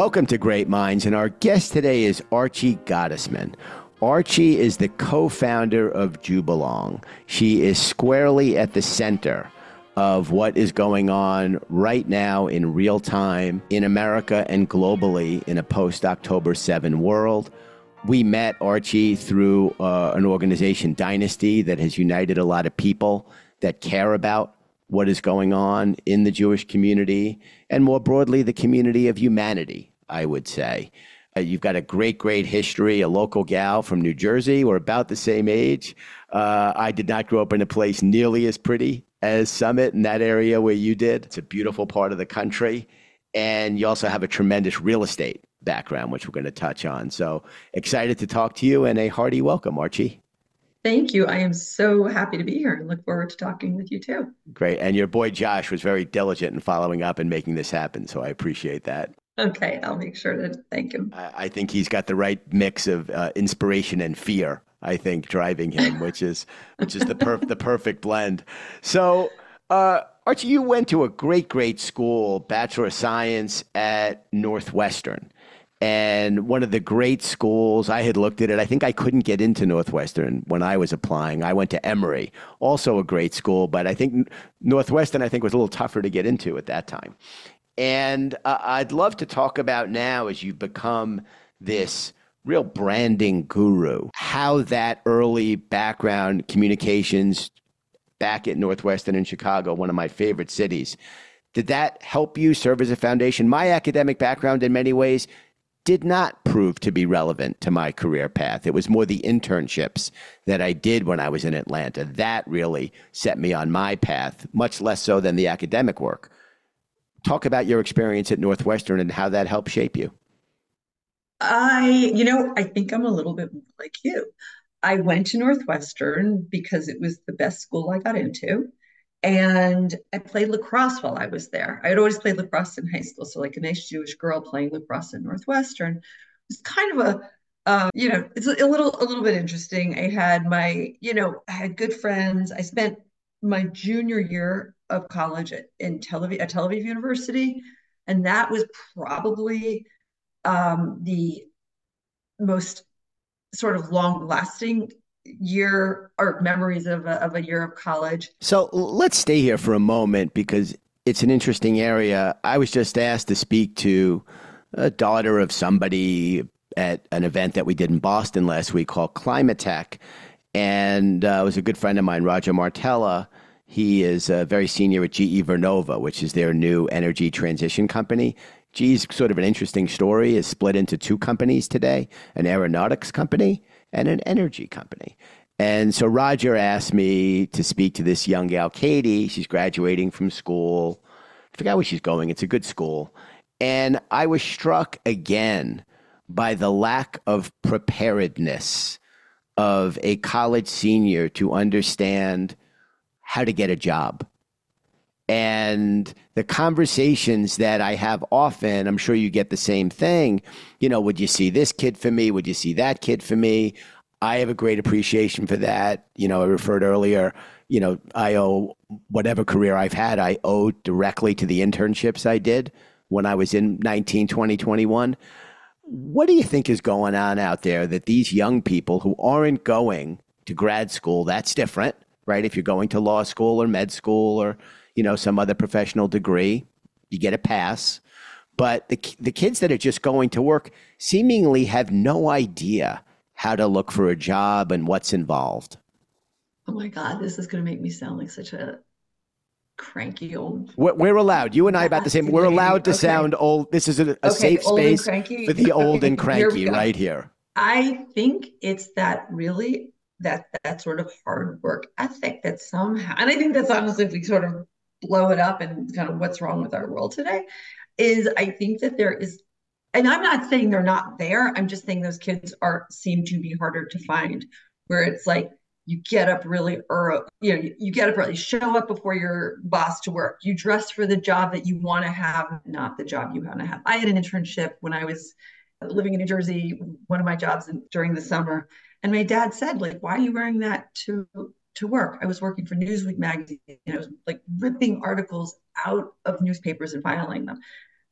Welcome to Great Minds, and our guest today is Archie Gottesman. Archie is the co-founder of Jubelong. She is squarely at the center of what is going on right now in real time in America and globally in a post-October 7 world. We met Archie through an organization, Dynasty, that has united a lot of people that care about what is going on in the Jewish community and more broadly, the community of humanity, I would say. You've got a great, great history, a local gal from New Jersey. We're about the same age. I did not grow up in a place nearly as pretty as Summit in that area where you did. It's a beautiful part of the country. And you also have a tremendous real estate background, which we're going to touch on. So excited to talk to you and a hearty welcome, Archie. Thank you. I am so happy to be here and look forward to talking with you too. Great. And your boy Josh was very diligent in following up and making this happen. So I appreciate that. Okay, I'll make sure to thank him. I think he's got the right mix of inspiration and fear, I think, driving him, which is the perfect blend. So, Archie, you went to a great, great school, Bachelor of Science at Northwestern. And one of the great schools, I had looked at it. I think I couldn't get into Northwestern when I was applying. I went to Emory, also a great school, but I think Northwestern, I think, was a little tougher to get into at that time. And I'd love to talk about now, as you've become this real branding guru, how that early background communications back at Northwestern in Chicago, one of my favorite cities, did that help you serve as a foundation? My academic background in many ways did not prove to be relevant to my career path. It was more the internships that I did when I was in Atlanta. That really set me on my path, much less so than the academic work. Talk about your experience at Northwestern and how that helped shape you. I think I'm a little bit more like you. I went to Northwestern because it was the best school I got into. And I played lacrosse while I was there. I had always played lacrosse in high school. So like a nice Jewish girl playing lacrosse at Northwestern was kind of it's a little bit interesting. I had good friends. I spent my junior year of college at Tel Aviv University, and that was probably the most sort of long lasting year or memories of a year of college. So let's stay here for a moment because it's an interesting area. I was just asked to speak to a daughter of somebody at an event that we did in Boston last week called Climate Tech. And it was a good friend of mine, Roger Martella. He is very senior at GE Vernova, which is their new energy transition company. GE's sort of an interesting story, is split into two companies today, an aeronautics company and an energy company. And so Roger asked me to speak to this young gal, Katie. She's graduating from school. I forgot where she's going. It's a good school. And I was struck again by the lack of preparedness of a college senior to understand how to get a job. And the conversations that I have often, I'm sure you get the same thing. Would you see this kid for me? Would you see that kid for me? I have a great appreciation for that. I referred earlier, I owe whatever career I've had, I owe directly to the internships I did when I was in 19, 20, 21. What do you think is going on out there that these young people who aren't going to grad school, that's different, right? If you're going to law school or med school or some other professional degree, you get a pass. But the kids that are just going to work seemingly have no idea how to look for a job and what's involved. Oh my God, this is going to make me sound like such a cranky old We're allowed. You and I about the same. nasty We're lady. allowed to Okay. sound old. This is a Okay, safe old and space cranky. for the old and Okay, here we cranky go. right here. I think it's that really that sort of hard work ethic that somehow, and I think that's honestly, if we sort of blow it up and kind of what's wrong with our world today, is I think that there is, and I'm not saying they're not there. I'm just saying those kids are seem to be harder to find, where it's like you get up really early, you get up early, show up before your boss to work, you dress for the job that you want to have, not the job you want to have. I had an internship when I was living in New Jersey, one of my jobs during the summer. And my dad said, like, why are you wearing that to work? I was working for Newsweek magazine. I was like ripping articles out of newspapers and filing them.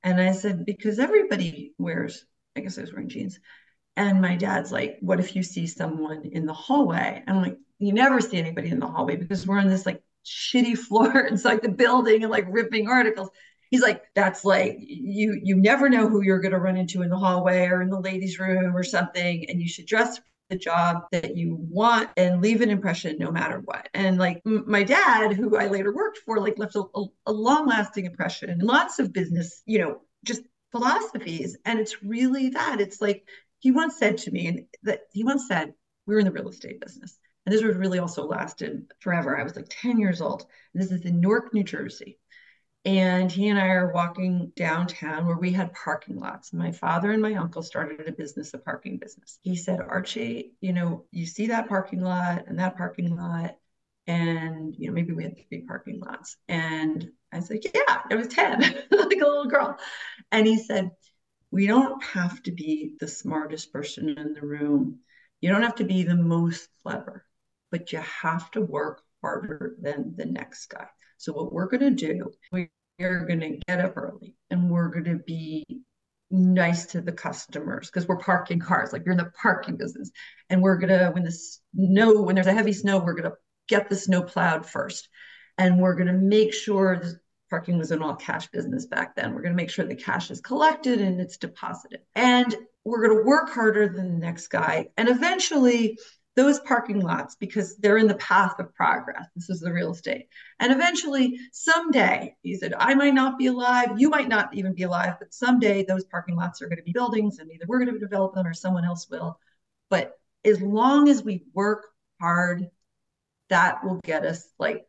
And I said, because everybody wears, I guess I was wearing jeans. And my dad's like, what if you see someone in the hallway? And I'm like, you never see anybody in the hallway because we're on this like shitty floor inside the building and like ripping articles. He's like, that's like you never know who you're gonna run into in the hallway or in the ladies' room or something. And you should dress for the job that you want and leave an impression no matter what. And like my dad, who I later worked for, like left a long-lasting impression and lots of business, just philosophies. And it's really that. It's like he once said to me, and that he once said, we were in the real estate business. And this was really also lasted forever. I was like 10 years old. And this is in Newark, New Jersey. And he and I are walking downtown where we had parking lots. My father and my uncle started a business, a parking business. He said, Archie, you see that parking lot and that parking lot. And, maybe we had three parking lots. And I said, yeah, I was 10, like a little girl. And he said, we don't have to be the smartest person in the room. You don't have to be the most clever, but you have to work harder than the next guy. So what we're going to do, we're going to get up early and we're going to be nice to the customers because we're parking cars, like you're in the parking business. And we're going to, when there's a heavy snow, we're going to get the snow plowed first. And we're going to make sure parking was an all cash business back then. We're going to make sure the cash is collected and it's deposited. And we're going to work harder than the next guy. And eventually, those parking lots, because they're in the path of progress, this is the real estate. And eventually, someday, he said, I might not be alive, you might not even be alive, but someday those parking lots are going to be buildings and either we're going to develop them or someone else will. But as long as we work hard, that will get us like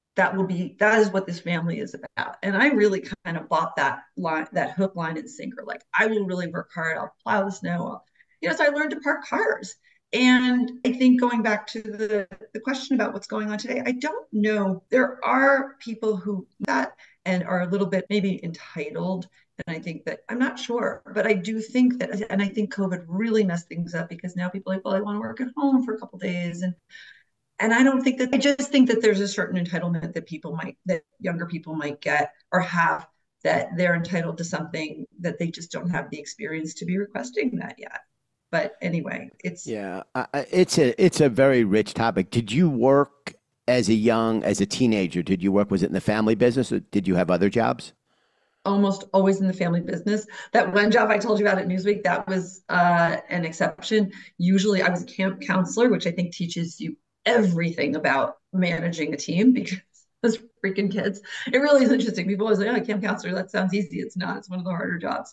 that is what this family is about. And I really kind of bought that line, that hook, line, and sinker. Like I will really work hard. I'll plow the snow. So I learned to park cars. And I think going back to the question about what's going on today, I don't know. There are people who that and are a little bit maybe entitled. And I think that I'm not sure, but I do think that, and I think COVID really messed things up because now people are like, well, I want to work at home for a couple of days. And I don't think that, I just think that there's a certain entitlement that younger people might get or have, that they're entitled to something that they just don't have the experience to be requesting that yet. But anyway, Yeah, it's a very rich topic. Did you work as a teenager? Did you work? Was it in the family business, or did you have other jobs? almost always in the family business. That one job I told you about at Newsweek, that was an exception. Usually I was a camp counselor, which I think teaches you everything about managing a team because those freaking kids, it really is interesting. People always like, oh, camp counselor, that sounds easy. It's not, it's one of the harder jobs.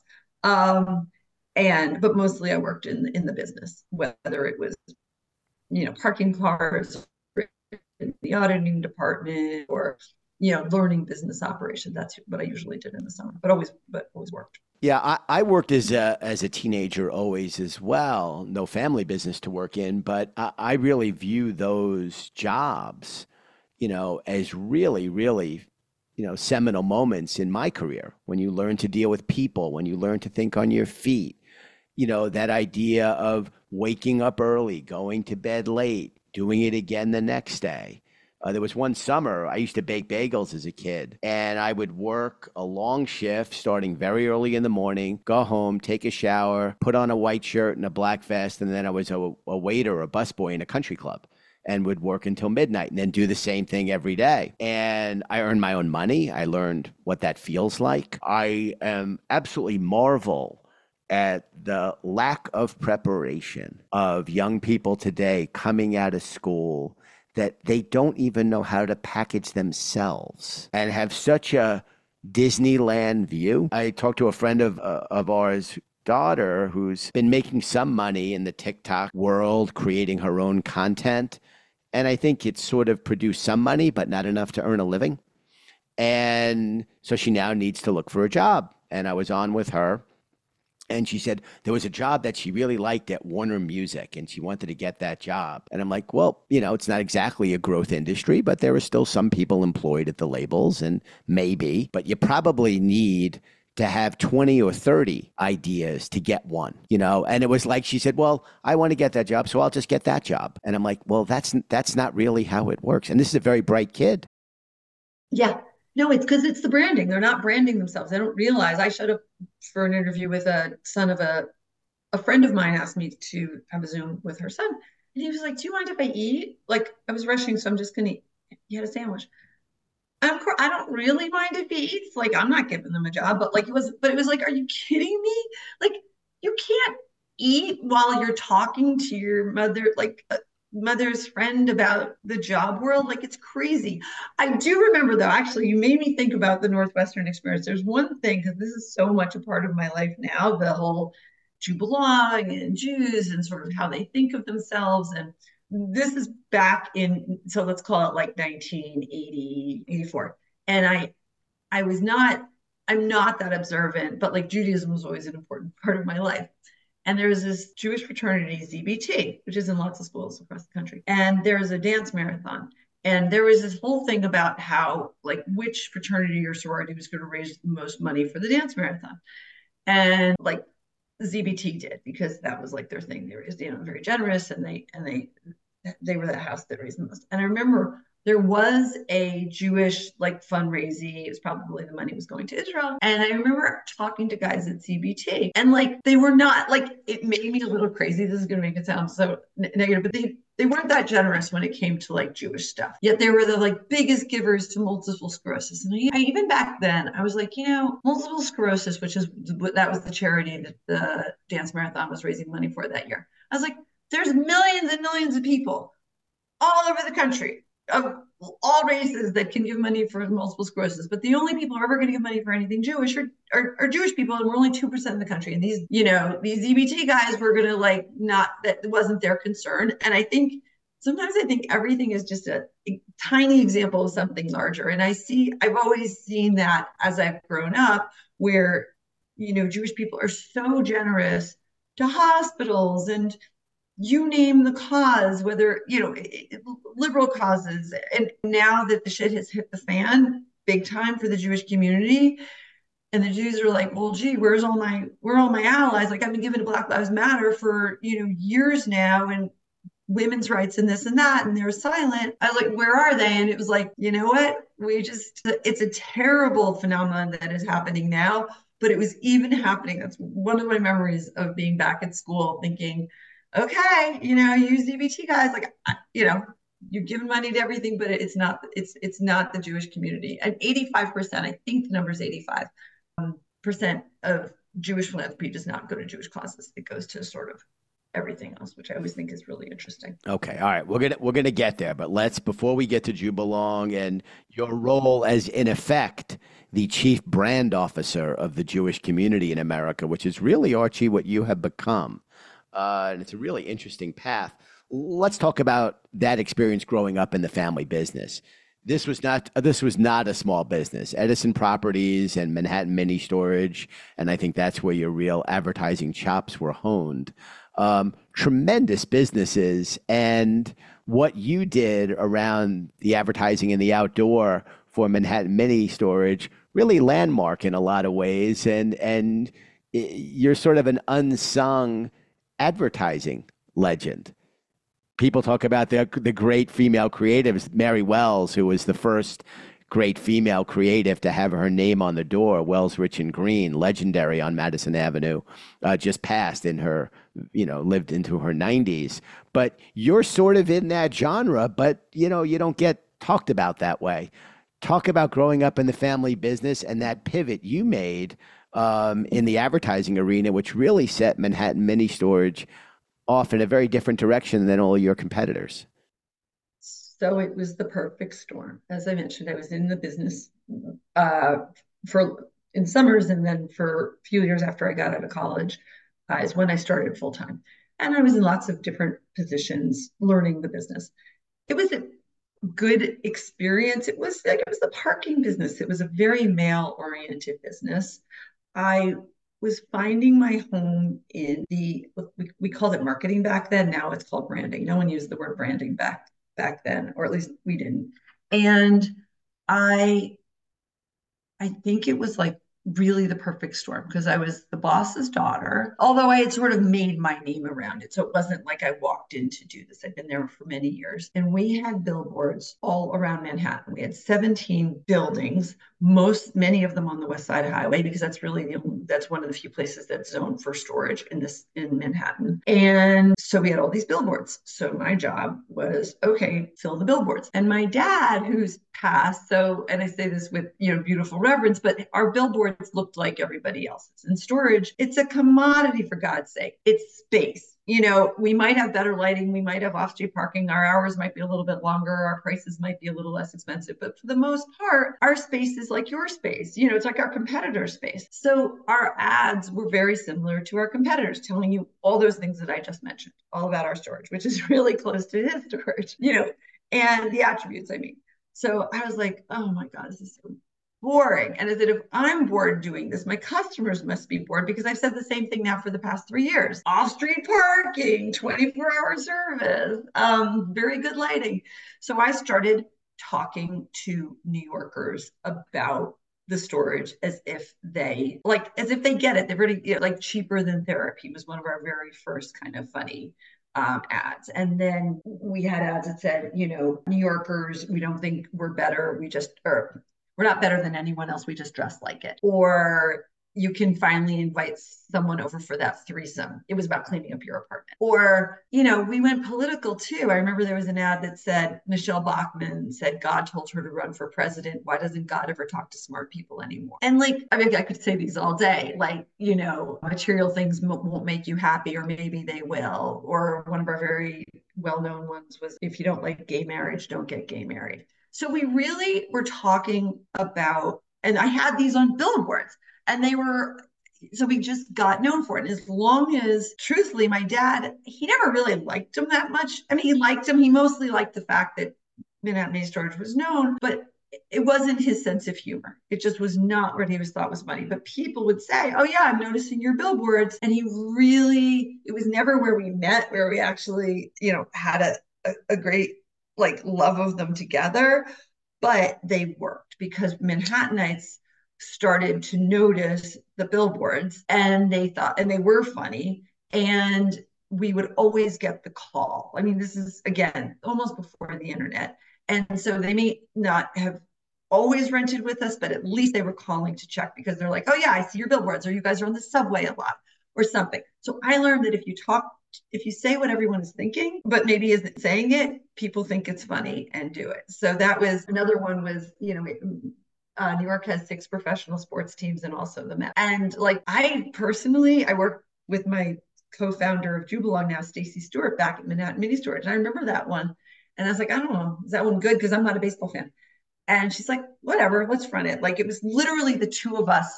But mostly I worked in the business, whether it was, parking cars, in the auditing department, or learning business operations. That's what I usually did in the summer, but always worked. Yeah, I worked as a teenager always as well. No family business to work in, but I really view those jobs, as really, really, seminal moments in my career when you learn to deal with people, when you learn to think on your feet, that idea of waking up early, going to bed late, doing it again the next day. There was one summer I used to bake bagels as a kid, and I would work a long shift starting very early in the morning, go home, take a shower, put on a white shirt and a black vest, and then I was a waiter, a busboy in a country club and would work until midnight and then do the same thing every day. And I earned my own money. I learned what that feels like. I am absolutely marvel at the lack of preparation of young people today coming out of school, that they don't even know how to package themselves and have such a Disneyland view. I talked to a friend of ours, daughter, who's been making some money in the TikTok world, creating her own content. And I think it's sort of produced some money, but not enough to earn a living. And so she now needs to look for a job. And I was on with her. And she said there was a job that she really liked at Warner Music and she wanted to get that job. And I'm like, well, it's not exactly a growth industry, but there are still some people employed at the labels and maybe, but you probably need to have 20 or 30 ideas to get one, And it was like, she said, well, I want to get that job, so I'll just get that job. And I'm like, well, that's not really how it works. And this is a very bright kid. Yeah. No, it's because it's the branding. They're not branding themselves. They don't realize. I showed up for an interview with a son of a friend of mine asked me to have a Zoom with her son. And he was like, "Do you mind if I eat?" Like I was rushing, so I'm just gonna eat. He had a sandwich. And of course, I don't really mind if he eats. Like I'm not giving them a job, but it was like, are you kidding me? Like you can't eat while you're talking to your mother, like a mother's friend about the job world. Like it's crazy. I do remember though, actually, you made me think about the Northwestern experience. There's one thing, because this is so much a part of my life now, the whole Jew belong and Jews and sort of how they think of themselves. And this is back in, so let's call it like 1980, 84. And I was not, I'm not that observant, but like Judaism was always an important part of my life. And there was this Jewish fraternity, ZBT, which is in lots of schools across the country. And there was a dance marathon. And there was this whole thing about how, like, which fraternity or sorority was going to raise the most money for the dance marathon. And like ZBT did, because that was like their thing. They were, very generous, and they were the house that raised the most. And I remember there was a Jewish like fundraising. It was probably the money was going to Israel. And I remember talking to guys at CBT, and like they were not like, it made me a little crazy. This is going to make it sound so negative, but they weren't that generous when it came to like Jewish stuff. Yet they were the like biggest givers to multiple sclerosis. And even back then, I was like, multiple sclerosis, which is that was the charity that the dance marathon was raising money for that year. I was like, there's millions and millions of people all over the country of all races that can give money for multiple sclerosis. But the only people who are ever going to give money for anything Jewish are Jewish people. And we're only 2% of the country. And these EBT guys were going to like, not, that wasn't their concern. And sometimes I think everything is just a tiny example of something larger. And I've always seen that as I've grown up, where, Jewish people are so generous to hospitals and you name the cause, whether, liberal causes. And now that the shit has hit the fan big time for the Jewish community, and the Jews are like, well, gee, where are all my allies? Like I've been given to Black Lives Matter for, years now, and women's rights and this and that, and they're silent. I was like, where are they? And it was like, you know what? It's a terrible phenomenon that is happening now, but it was even happening. That's one of my memories of being back at school thinking, okay, you ZBT guys, like, you're giving money to everything, but it's not the Jewish community. And 85%, I think the number is 85% of Jewish philanthropy does not go to Jewish causes. It goes to sort of everything else, which I always think is really interesting. Okay, all right, we're gonna get there, but let's before we get to Jubalong and your role as in effect the chief brand officer of the Jewish community in America, which is really Archie what you have become, and it's a really interesting path. Let's talk about that experience growing up in the family business. This was not a small business. Edison Properties and Manhattan Mini Storage, and I think that's where your real advertising chops were honed. Tremendous businesses, and what you did around the advertising and the outdoor for Manhattan Mini Storage really landmark in a lot of ways, and you're sort of an unsung advertising legend. People talk about the great female creatives, Mary Wells, who was the first great female creative to have her name on the door. Wells Rich and Green, legendary on Madison Avenue, just passed in her, lived into her 90s. But you're sort of in that genre, but you don't get talked about that way. Talk about growing up in the family business and that pivot you made in the advertising arena, which really set Manhattan Mini Storage off in a very different direction than all your competitors. So it was the perfect storm. As I mentioned, I was in the business uh, for in summers, and then for a few years after I got out of college is when I started full time. And I was in lots of different positions learning the business. It was a good experience. It was the parking business. It was a very male oriented business. I was finding my home in we called it marketing back then. Now it's called branding. No one used the word branding back then, or at least we didn't. And I I think it was like really the perfect storm because I was the boss's daughter, although I had sort of made my name around it. So it wasn't like I walked in to do this. I'd been there for many years. And we had billboards all around Manhattan. We had 17 buildings, many of them on the West Side Highway, because that's one of the few places that's zoned for storage in Manhattan. And so we had all these billboards. So my job was, okay, fill the billboards. And my dad, who's passed, and I say this with beautiful reverence, but our billboards looked like everybody else's. In storage, it's a commodity, for God's sake. It's space. We might have better lighting, we might have off-street parking, our hours might be a little bit longer, our prices might be a little less expensive, but for the most part, our space is like your space. It's like our competitor space. So our ads were very similar to our competitors, telling you all those things that I just mentioned, all about our storage, which is really close to his storage, and the attributes, I mean. So I was like, oh my God, this is so boring. And I said, if I'm bored doing this, my customers must be bored, because I've said the same thing now for the past 3 years. Off-street parking, 24-hour service, very good lighting. So I started talking to New Yorkers about the storage as if they get it. They're really like cheaper than therapy was one of our very first kind of funny ads. And then we had ads that said, New Yorkers, we don't think we're better. We're not better than anyone else. We just dress like it. Or you can finally invite someone over for that threesome. It was about cleaning up your apartment. Or, we went political too. I remember there was an ad that said, Michelle Bachmann said God told her to run for president. Why doesn't God ever talk to smart people anymore? And I could say these all day, material things won't make you happy, or maybe they will. Or one of our very well-known ones was, if you don't like gay marriage, don't get gay married. So we really were talking about, and I had these on billboards, and so we just got known for it. And as long as, truthfully, my dad, he never really liked him that much. I mean, he liked him. He mostly liked the fact that Manhattan Mini Storage was known, but it wasn't his sense of humor. It just was not what he thought was funny. But people would say, oh yeah, I'm noticing your billboards. And it was never where we met, where we actually, had a great love of them together, but they worked because Manhattanites started to notice the billboards, and they were funny, and we would always get the call. I mean, this is again almost before the internet, and so they may not have always rented with us, but at least they were calling to check, because they're like, oh yeah, I see your billboards, or you guys are on the subway a lot, or something. So I learned that if you say what everyone is thinking, but maybe isn't saying it, people think it's funny and do it. So that was another one was, New York has 6 professional sports teams and also the Mets. And I work with my co-founder of Jubalong now, Stacy Stewart, back at Manhattan Mini Storage. And I remember that one. And I was like, I don't know, is that one good? Because I'm not a baseball fan. And she's like, whatever, let's run it. It was literally the two of us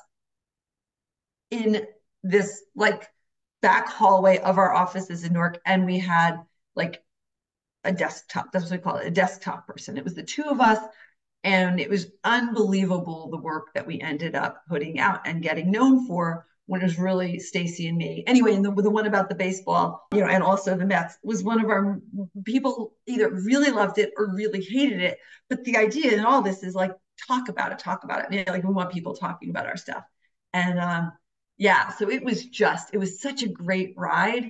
in this back hallway of our offices in Newark, and we had a desktop. That's what we call it, a desktop person. It was the two of us, and it was unbelievable the work that we ended up putting out and getting known for, when it was really Stacy and me. Anyway, and the one about the baseball, and also the Mets, was one of our people either really loved it or really hated it. But the idea in all this is talk about it. We want people talking about our stuff. And yeah, so it was such a great ride.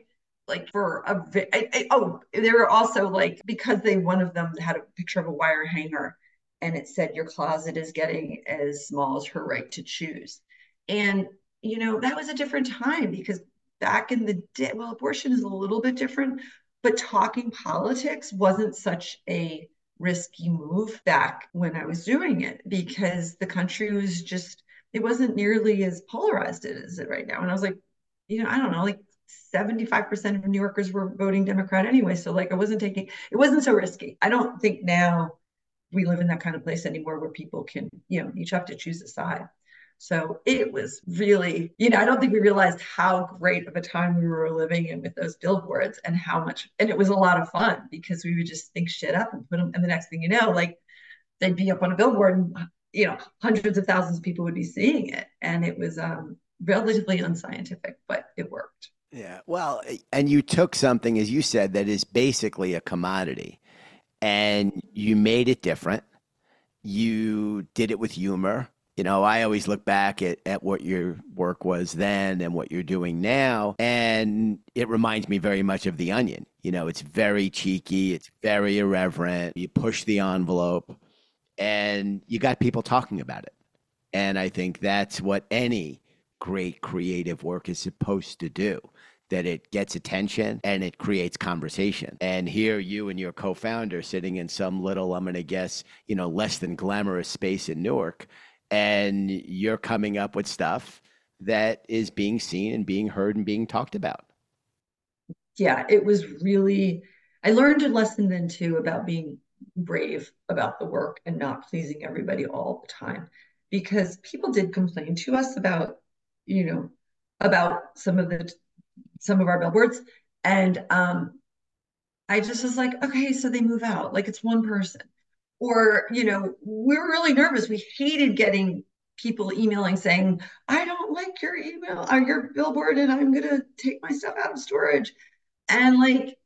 They were also because one of them had a picture of a wire hanger, and it said, your closet is getting as small as her right to choose. And, that was a different time, because back in the day, well, abortion is a little bit different, but talking politics wasn't such a risky move back when I was doing it, because the country was it wasn't nearly as polarized as it right now. And I was like, I don't know, 75% of New Yorkers were voting Democrat anyway. So it wasn't so risky. I don't think now we live in that kind of place anymore, where people can, each have to choose a side. So it was really, I don't think we realized how great of a time we were living in with those billboards, and and it was a lot of fun, because we would just think shit up and put them. And the next thing you know, they'd be up on a billboard, and, hundreds of thousands of people would be seeing it. And it was relatively unscientific, but it worked. Yeah. Well, and you took something, as you said, that is basically a commodity, and you made it different. You did it with humor. I always look back at what your work was then and what you're doing now, and it reminds me very much of The Onion. It's very cheeky, it's very irreverent. You push the envelope, and you got people talking about it. And I think that's what any great creative work is supposed to do, that it gets attention and it creates conversation. And here you and your co-founder sitting in some little, I'm going to guess, less than glamorous space in Newark, and you're coming up with stuff that is being seen and being heard and being talked about. Yeah, it was really, I learned a lesson then too about being brave about the work and not pleasing everybody all the time. Because people did complain to us about, you know, about some of our billboards. And I just was like, okay, so they move out. Like it's one person. Or, we were really nervous. We hated getting people emailing saying, I don't like your email or your billboard and I'm gonna take my stuff out of storage. And like,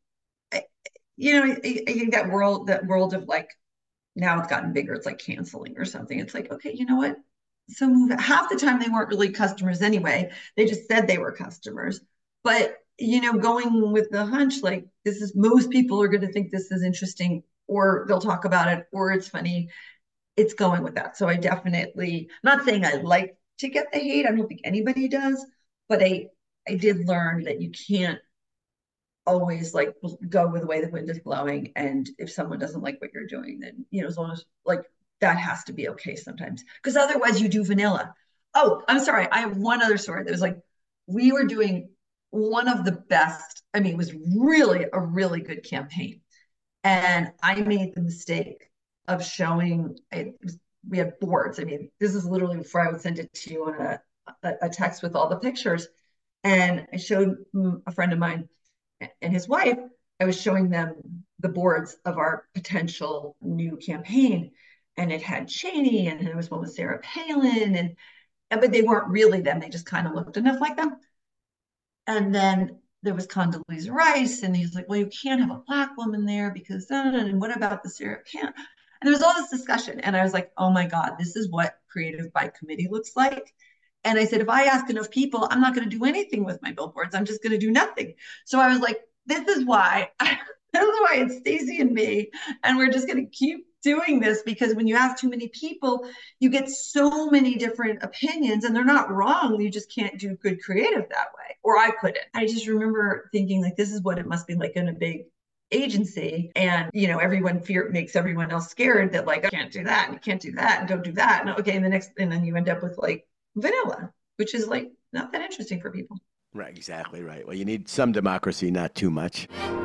I think that world of like now it's gotten bigger. It's like canceling or something. It's like, okay, you know what? So move it. Half the time they weren't really customers anyway. They just said they were customers. But going with the hunch, like this is most people are going to think this is interesting, or they'll talk about it, or it's funny. It's going with that. So I definitely, I'm not saying I like to get the hate. I don't think anybody does, but I did learn that you can't always like go with the way the wind is blowing. And if someone doesn't like what you're doing, then as long as like that has to be okay sometimes. Because otherwise you do vanilla. Oh, I'm sorry. I have one other story that was like we were doing one of the best. I mean, it was really a really good campaign. And I made the mistake of showing it was, we had boards. I mean, this is literally before I would send it to you on a text with all the pictures. And I showed a friend of mine and his wife, I was showing them the boards of our potential new campaign. And it had Cheney and there was one with Sarah Palin but they weren't really them. They just kind of looked enough like them. And then there was Condoleezza Rice, and he's like, well, you can't have a black woman there because, and what about the Sarah Palin? And there was all this discussion. And I was like, oh my God, this is what creative by committee looks like. And I said, if I ask enough people, I'm not going to do anything with my billboards. I'm just going to do nothing. So I was like, this is why, this is why it's Stacey and me. And we're just going to keep doing this because when you ask too many people, you get so many different opinions and they're not wrong. You just can't do good creative that way. Or I couldn't. I just remember thinking like, this is what it must be like in a big agency. And, everyone makes everyone else scared that like, I can't do that and you can't do that and don't do that. And okay. And then you end up with like vanilla, which is like not that interesting for people. Right, exactly right. Well, you need some democracy, not too much.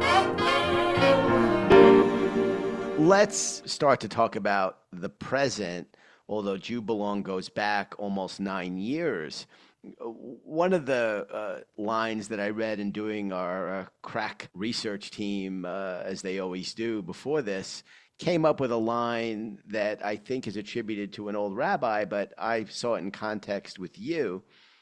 Let's start to talk about the present, although Jubelong goes back almost 9 years. One of the lines that I read in doing our crack research team, as they always do before this, came up with a line that I think is attributed to an old rabbi, but I saw it in context with you.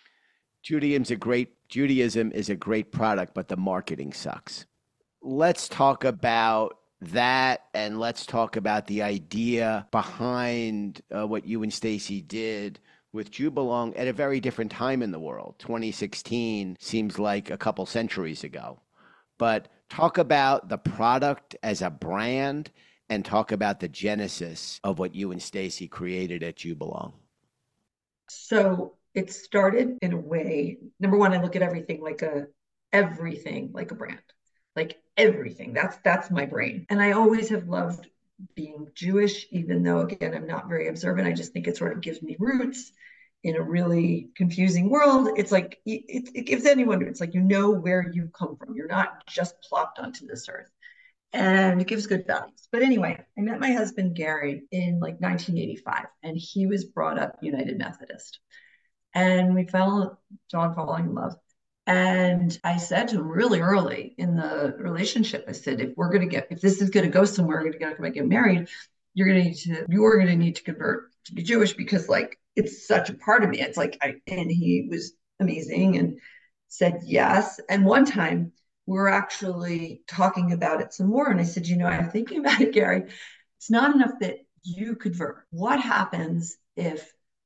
Judaism is a great product, but the marketing sucks. Let's talk about that, and let's talk about the idea behind what you and Stacey did with Jubelong at a very different time in the world. 2016 seems like a couple centuries ago. But talk about the product as a brand and talk about the genesis of what you and Stacey created at Jubelong. So it started in a way. Number one, I look at everything like a brand, like everything. That's my brain, and I always have loved being Jewish, even though again I'm not very observant. I just think it sort of gives me roots in a really confusing world. It's like it gives anyone. It's like where you come from. You're not just plopped onto this earth, and it gives good values. But anyway, I met my husband Gary in like 1985, and he was brought up United Methodist and we fell dog falling in love. And I said to him really early in the relationship, I said, if this is going to go somewhere, we're going to get married, you're going to need to convert to be Jewish because like, it's such a part of me. It's like, and he was amazing and said yes. And one time we were actually talking about it some more. And I said, I'm thinking about it, Gary. It's not enough that you convert. What happens if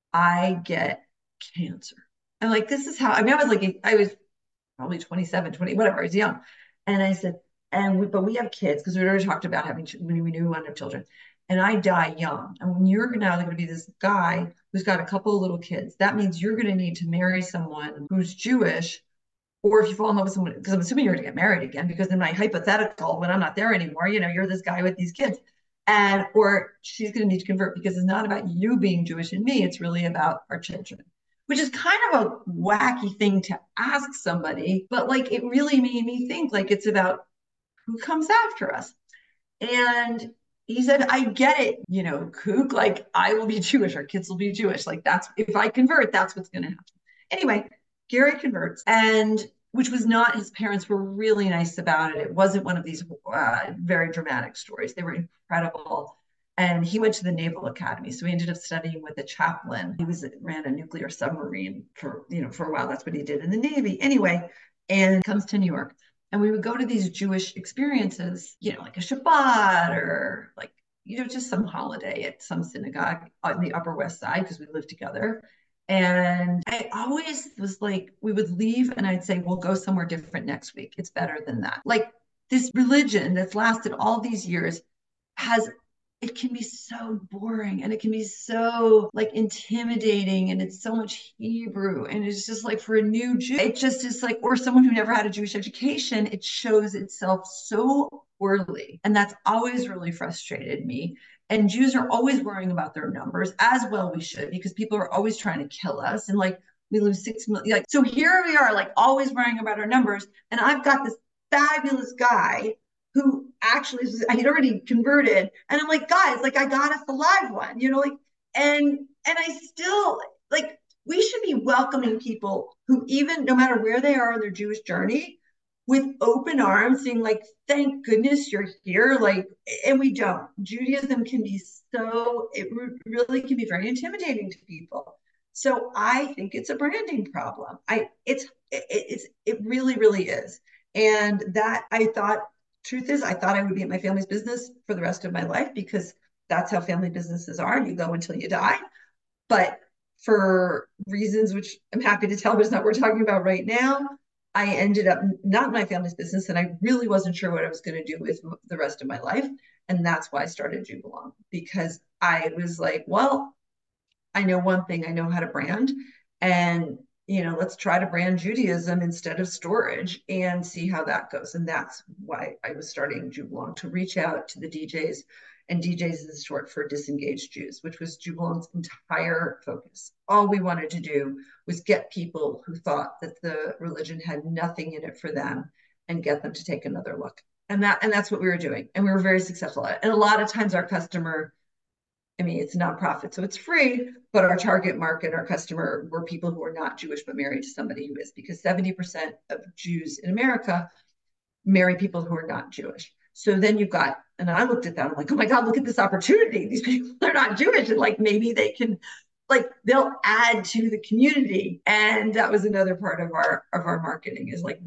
I get cancer. And like, this is how, I mean, I was probably 27, 20, whatever, I was young. And I said, but we have kids because we already talked about having, when we knew we wanted to have children. And I die young. And when you're now going to be this guy who's got a couple of little kids, that means you're going to need to marry someone who's Jewish. Or if you fall in love with someone, because I'm assuming you're going to get married again, because in my hypothetical, when I'm not there anymore, you're this guy with these kids. And, or she's going to need to convert because it's not about you being Jewish and me. It's really about our children, which is kind of a wacky thing to ask somebody. But like, it really made me think like it's about who comes after us. And he said, I get it, kook, like I will be Jewish, our kids will be Jewish. Like that's, if I convert, that's what's going to happen. Anyway, Gary converts, and which was not, his parents were really nice about it. It wasn't one of these very dramatic stories. They were incredible. And he went to the Naval Academy. So he ended up studying with a chaplain. Ran a nuclear submarine for a while. That's what he did in the Navy. Anyway, and comes to New York. And we would go to these Jewish experiences, like a Shabbat or like, just some holiday at some synagogue on the Upper West Side because we lived together. And I always was like, we would leave and I'd say, we'll go somewhere different next week. It's better than that. Like this religion that's lasted all these years has, it can be so boring and it can be so like intimidating and it's so much Hebrew and it's just like for a new Jew, it just is like, or someone who never had a Jewish education, it shows itself so poorly. And that's always really frustrated me. And Jews are always worrying about their numbers, as well we should, because people are always trying to kill us. And like we lose 6 million. Like, so here we are, like always worrying about our numbers. And I've got this fabulous guy who actually he'd already converted. And I'm like, guys, like I got us the live one, like, and I still like we should be welcoming people who, even no matter where they are on their Jewish journey, with open arms, saying like, thank goodness you're here. Like, and we don't. Judaism can be it really can be very intimidating to people. So I think it's a branding problem. It really, really is. And that I thought, truth is, I thought I would be at my family's business for the rest of my life because that's how family businesses are. You go until you die. But for reasons which I'm happy to tell, but it's not what we're talking about right now, I ended up not in my family's business, and I really wasn't sure what I was going to do with the rest of my life. And that's why I started Jubalong, because I was like, well, I know one thing, I know how to brand, and let's try to brand Judaism instead of storage and see how that goes. And that's why I was starting Jubalong, to reach out to the DJs. And DJs is short for disengaged Jews, which was Jubalong's entire focus. All we wanted to do was get people who thought that the religion had nothing in it for them and get them to take another look. And that's what we were doing. And we were very successful at it. And a lot of times our customer, I mean, it's a nonprofit, so it's free, but our target market, our customer, were people who are not Jewish but married to somebody who is, because 70% of Jews in America marry people who are not Jewish. So then you've got, and I looked at that, I'm like, oh my God, look at this opportunity. These people are not Jewish, and like maybe they can, like they'll add to the community. And that was another part of our marketing, is like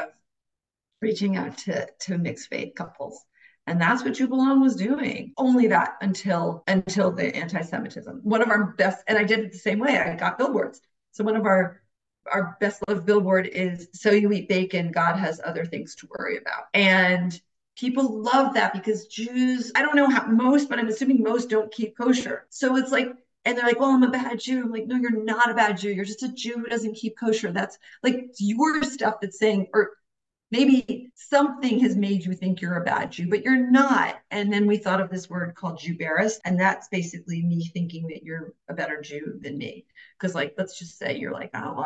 reaching out to mixed faith couples. And that's what Jubalong was doing. Only that until the anti-Semitism. One of our best, and I did it the same way. I got billboards. So one of our best loved billboard is, "So you eat bacon, God has other things to worry about." And people love that because Jews, I don't know how most, but I'm assuming most don't keep kosher. So it's like, and they're like, well, I'm a bad Jew. I'm like, no, you're not a bad Jew. You're just a Jew who doesn't keep kosher. That's like your stuff that's saying, or maybe something has made you think you're a bad Jew, but you're not. And then we thought of this word called Jewberist, and that's basically me thinking that you're a better Jew than me. Because like, let's just say you're like, oh, well,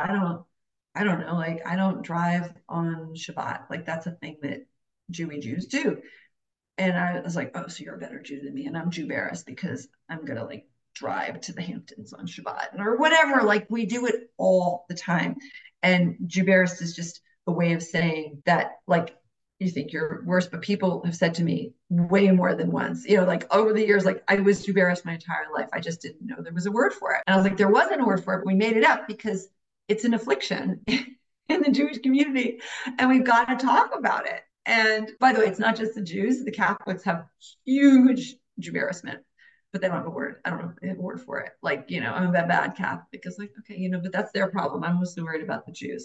I don't know, like I don't drive on Shabbat. Like that's a thing that Jewy Jews do. And I was like, oh, so you're a better Jew than me, and I'm Jewberist because I'm gonna like drive to the Hamptons on Shabbat or whatever. Like we do it all the time. And Jewberist is just a way of saying that, like, you think you're worse, but people have said to me way more than once, like over the years, like I was Jewberist my entire life. I just didn't know there was a word for it. And I was like, there wasn't a word for it, but we made it up because it's an affliction in the Jewish community and we've got to talk about it. And by the way, it's not just the Jews, the Catholics have huge Jewberistment. but they don't have a word. I don't know if they have a word for it. Like, I'm a bad Catholic. It's like, okay, but that's their problem. I'm mostly worried about the Jews.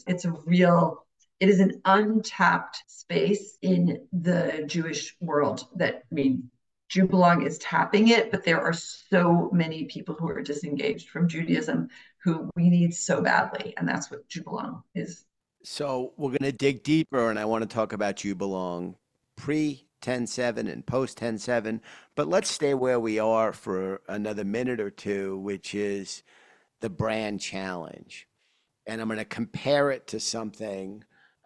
It is an untapped space in the Jewish world that, I mean, Jubelong is tapping it, but there are so many people who are disengaged from Judaism who we need so badly. And that's what Jubelong is. So we're going to dig deeper, and I want to talk about You Belong pre 10/7 and post 10/7. But let's stay where we are for another minute or two, which is the brand challenge. And I'm going to compare it to something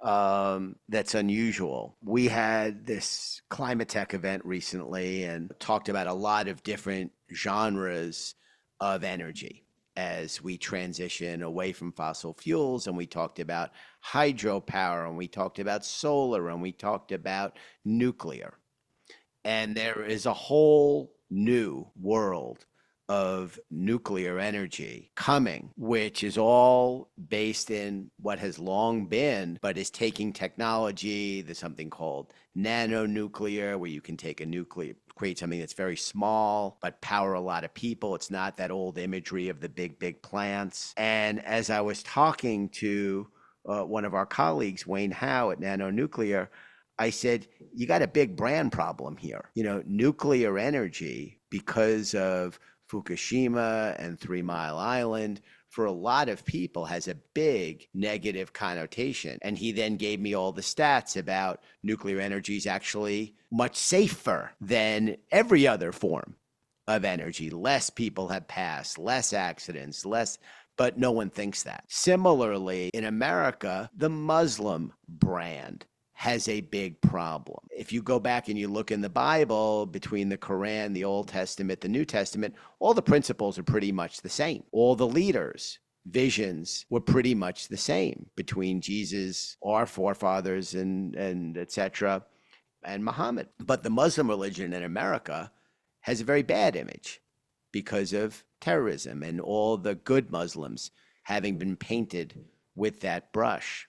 that's unusual. We had this climate tech event recently and talked about a lot of different genres of energy as we transition away from fossil fuels. And we talked about hydropower, and we talked about solar, and we talked about nuclear. And there is a whole new world of nuclear energy coming, which is all based in what has long been, but is taking technology. There's something called nanonuclear, where you can take a nuclear, create something that's very small, but power a lot of people. It's not that old imagery of the big, big plants. And as I was talking to one of our colleagues, Wayne Howe at Nanonuclear, I said, you got a big brand problem here. Nuclear energy, because of Fukushima and 3 Mile Island, for a lot of people has a big negative connotation. And he then gave me all the stats about nuclear energy is actually much safer than every other form of energy. Less people have passed, less accidents, but no one thinks that. Similarly, in America, the Muslim brand has a big problem. If you go back and you look in the Bible, between the Quran, the Old Testament, the New Testament, all the principles are pretty much the same. All the leaders' visions were pretty much the same between Jesus, our forefathers, and etc., and Muhammad. But the Muslim religion in America has a very bad image because of terrorism and all the good Muslims having been painted with that brush.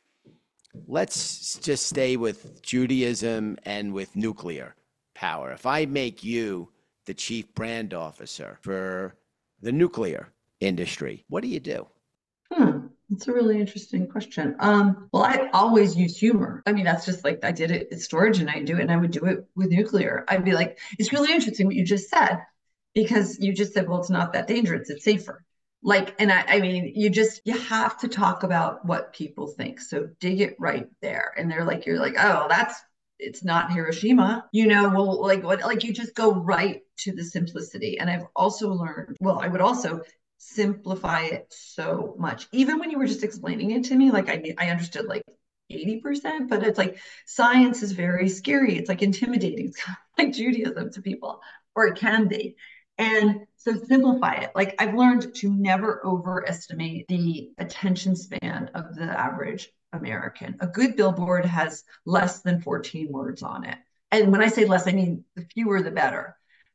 Let's just stay with Judaism and with nuclear power. If I make you the chief brand officer for the nuclear industry, what do you do? That's a really interesting question. Well, I always use humor. I mean, that's just like I did it at storage and I do it and I would do it with nuclear. I'd be like, it's really interesting what you just said, because you just said, well, it's not that dangerous, it's safer. Like, and I mean, you have to talk about what people think. So dig it right there. And you're like, oh, it's not Hiroshima, well, like what, like you just go right to the simplicity. And I've also learned, well, I would also simplify it so much. Even when you were just explaining it to me, like I understood like 80%, but it's like science is very scary. It's like intimidating. It's kind of like Judaism to people, or it can be. And so simplify it. Like I've learned to never overestimate the attention span of the average American. A good billboard has less than 14 words on it. And when I say less, I mean the fewer the better.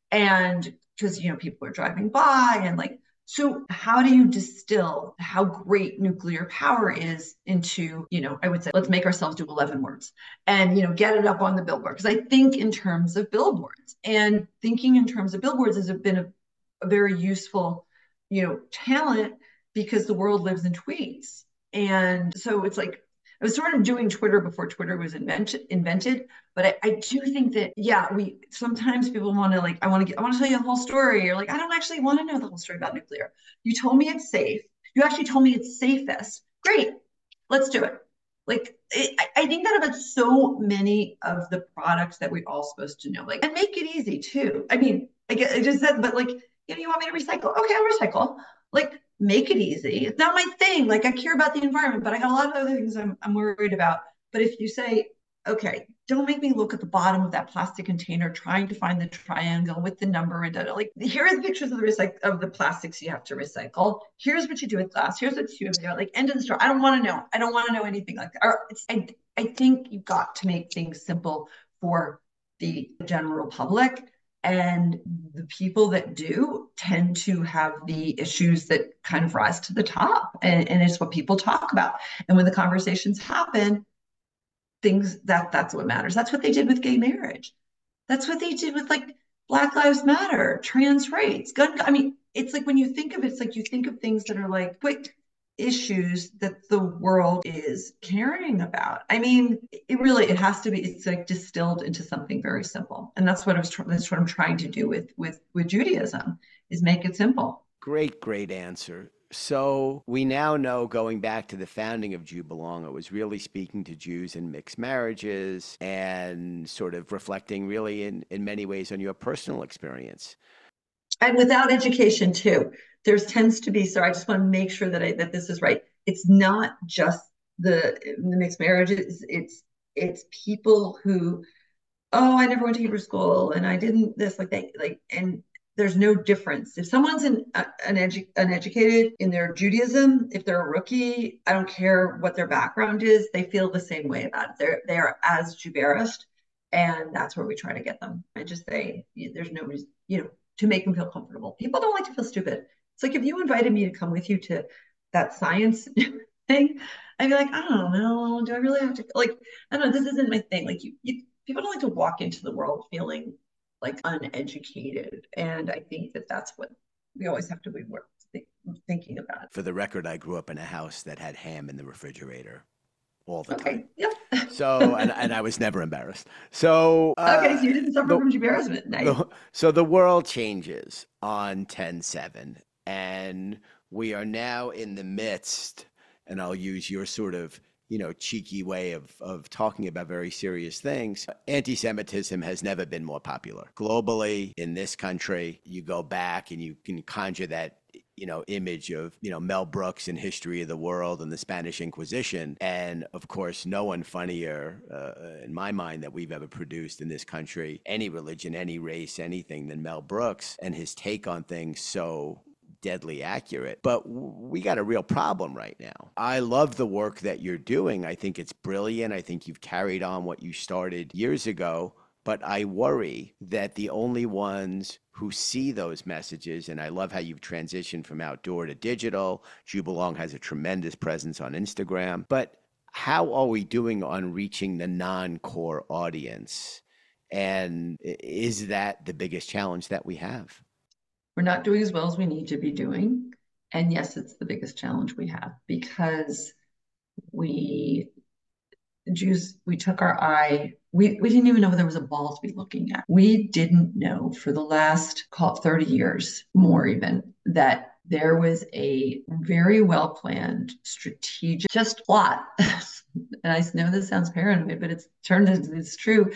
And because, people are driving by and like, so how do you distill how great nuclear power is into, I would say, let's make ourselves do 11 words and, get it up on the billboard. Because I think in terms of billboards, and thinking in terms of billboards has been a very useful, talent, because the world lives in tweets. And so it's like, I was sort of doing Twitter before Twitter was invented, but I do think that, yeah, we sometimes people want to like, I want to tell you the whole story. You're like, I don't actually want to know the whole story about nuclear. You told me it's safe. You actually told me it's safest. Great, let's do it. Like, I think that about so many of the products that we're all supposed to know, like, and make it easy too. I mean, I just said, but like, you want me to recycle? Okay, I'll recycle. Like, make it easy. It's not my thing. Like, I care about the environment, but I got a lot of other things I'm worried about. But if you say, okay, don't make me look at the bottom of that plastic container trying to find the triangle with the number and like, here are the pictures of the plastics you have to recycle. Here's what you do with glass. Here's what you do. Like, end of the story. I don't want to know. I don't want to know anything like that. I think you've got to make things simple for the general public. And the people that do tend to have the issues that kind of rise to the top. And it's what people talk about. And when the conversations happen, that's what matters. That's what they did with gay marriage. That's what they did with like Black Lives Matter, trans rights, gun. I mean, it's like when you think of it, it's like you think of things that are like quick issues that the world is caring about. I mean, it has to be. It's like distilled into something very simple, and that's what that's what I'm trying to do with Judaism is make it simple. Great, great answer. So we now know, going back to the founding of Jew Belong, it was really speaking to Jews in mixed marriages and sort of reflecting really in many ways on your personal experience. And without education too, there's tends to be. So I just want to make sure that this is right. It's not just the mixed marriages. It's people who, oh, I never went to Hebrew school and I didn't this like they like and there's no difference. If someone's uneducated in their Judaism, if they're a rookie, I don't care what their background is, they feel the same way about it. They are as Jubairist, and that's where we try to get them. I just say there's no reason, to make them feel comfortable. People don't like to feel stupid. It's like if you invited me to come with you to that science thing, I'd be like, I don't know, do I really have to like? I don't know. This isn't my thing. Like you people don't like to walk into the world feeling like uneducated, and I think that's what we always have to be thinking about. For the record, I grew up in a house that had ham in the refrigerator all the time. Okay, yep. So, and I was never embarrassed. So, Okay, so you didn't suffer the, from embarrassment. Nice. so the world changes on 10/7, and we are now in the midst, and I'll use your sort of, cheeky way of talking about very serious things. Anti-Semitism has never been more popular. Globally, in this country, you go back and you can conjure that image of, Mel Brooks in History of the World and the Spanish Inquisition. And of course, no one funnier, in my mind, that we've ever produced in this country, any religion, any race, anything, than Mel Brooks and his take on things so deadly accurate. But we got a real problem right now. I love the work that you're doing. I think it's brilliant. I think you've carried on what you started years ago. But I worry that the only ones who see those messages, and I love how you've transitioned from outdoor to digital. Jew Belong has a tremendous presence on Instagram. But how are we doing on reaching the non-core audience? And is that the biggest challenge that we have? We're not doing as well as we need to be doing. And yes, it's the biggest challenge we have because we Jews, we took our eye, we didn't even know there was a ball to be looking at. We didn't know for the last, call it 30 years, more even, that there was a very well planned, strategic, just plot. And I know this sounds paranoid, but it's true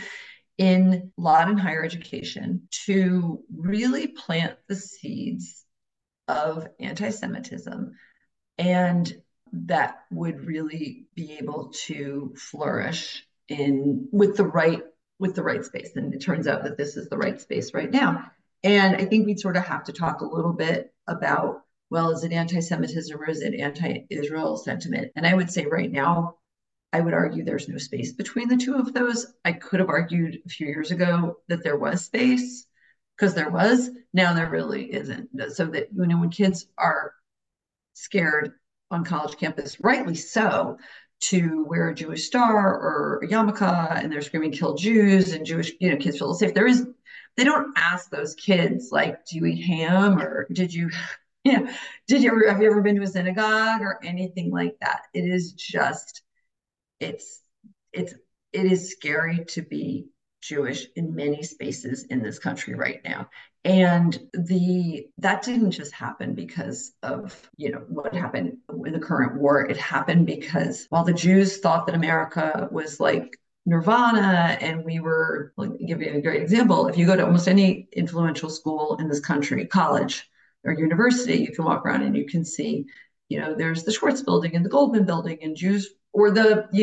in law and higher education to really plant the seeds of anti Semitism and that would really be able to flourish in with the right space. And it turns out that this is the right space right now. And I think we'd sort of have to talk a little bit about, well, is it anti-Semitism or is it anti-Israel sentiment? And I would say right now, I would argue there's no space between the two of those. I could have argued a few years ago that there was space because there was. Now there really isn't. So that when kids are scared on college campus, rightly so, to wear a Jewish star or a yarmulke, and they're screaming "Kill Jews," and Jewish, kids feel safe. They don't ask those kids like, "Do you eat ham?" or "Did you, have you ever been to a synagogue?" or anything like that. It is just, it's, it's, it is scary to be Jewish in many spaces in this country right now. And that didn't just happen because of what happened in the current war. It happened because while the Jews thought that America was like nirvana, and we were, like, give you a great example. If you go to almost any influential school in this country, college or university, you can walk around and you can see, there's the Schwartz building and the Goldman building, and Jews, or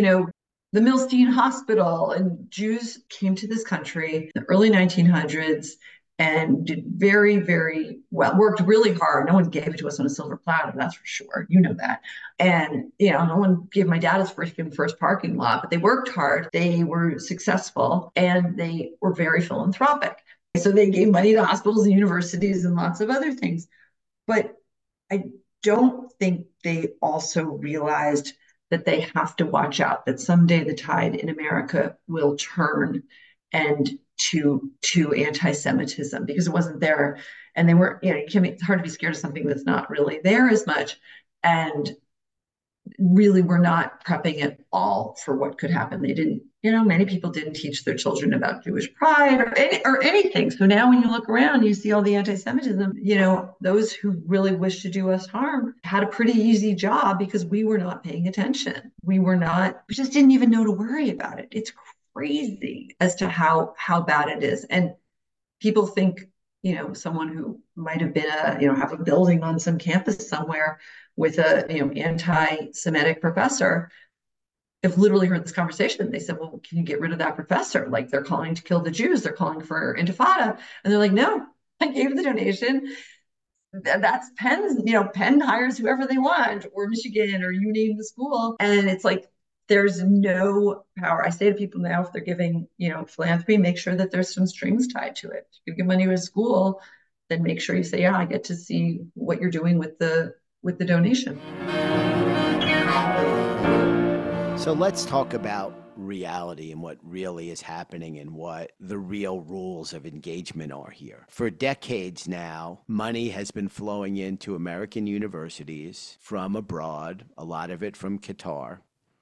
the Milstein Hospital, and Jews came to this country in the early 1900s and did very, very well, worked really hard. No one gave it to us on a silver platter, that's for sure. You know that. And, no one gave my dad his first parking lot, but they worked hard. They were successful and they were very philanthropic. So they gave money to hospitals and universities and lots of other things. But I don't think they also realized that they have to watch out that someday the tide in America will turn and to anti-Semitism because it wasn't there, and they were, it's hard to be scared of something that's not really there as much, and really were not prepping at all for what could happen. They didn't, many people didn't teach their children about Jewish pride or anything. So now when you look around, you see all the anti-Semitism, those who really wish to do us harm had a pretty easy job because we were not paying attention. We just didn't even know to worry about it. It's crazy as to how bad it is. And people think, someone who might have been have a building on some campus somewhere with a, anti-Semitic professor, have literally heard this conversation. They said, well, can you get rid of that professor? Like they're calling to kill the Jews. They're calling for intifada. And they're like, no, I gave the donation. That's Penn's, Penn hires whoever they want, or Michigan, or you name the school. And it's like, there's no power. I say to people now, if they're giving, philanthropy, make sure that there's some strings tied to it. If you give money to a school, then make sure you say, yeah, I get to see what you're doing with the donation. So let's talk about reality and what really is happening and what the real rules of engagement are here. For decades now, money has been flowing into American universities from abroad, a lot of it from Qatar.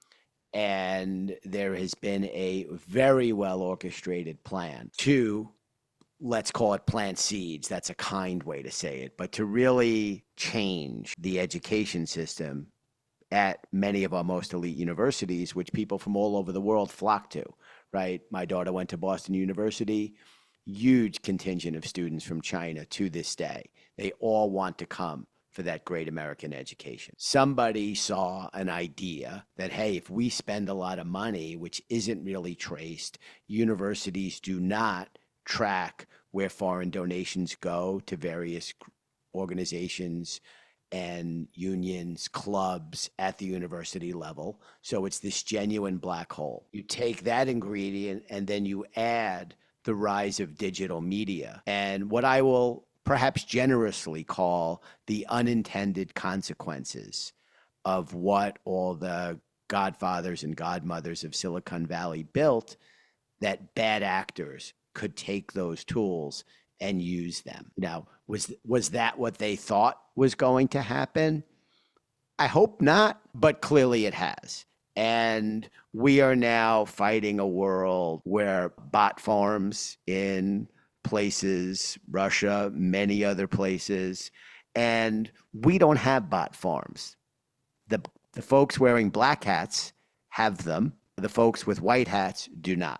And there has been a very well orchestrated plan to, let's call it, plant seeds. That's a kind way to say it, but to really change the education system at many of our most elite universities, which people from all over the world flock to, right? My daughter went to Boston University, huge contingent of students from China to this day. They all want to come for that great American education. Somebody saw an idea that, hey, if we spend a lot of money, which isn't really traced, universities do not track where foreign donations go to various organizations and unions, clubs at the university level. So it's this genuine black hole. You take that ingredient and then you add the rise of digital media and what I will perhaps generously call the unintended consequences of what all the godfathers and godmothers of Silicon Valley built, that bad actors could take those tools and use them. Now, was that what they thought was going to happen? I hope not, but clearly it has. And we are now fighting a world where bot farms in places, Russia, many other places, and we don't have bot farms. The folks wearing black hats have them. The folks with white hats do not.